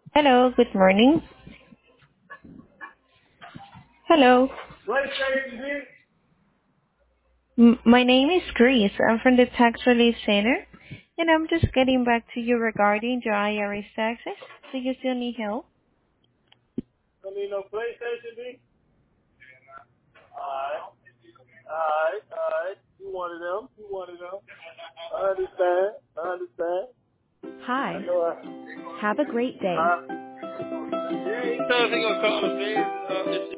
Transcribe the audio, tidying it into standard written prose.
Hello, good morning. Hello. My name is Chris. I'm from the Tax Relief Center, and I'm just getting back to you regarding your IRS taxes. Do you still need help? I need no PlayStation, B? Alright, alright. You one of them. You one of them. I understand. I understand. I Hi. know Have a great day. huh? Yeah, he says he gonna call the feds.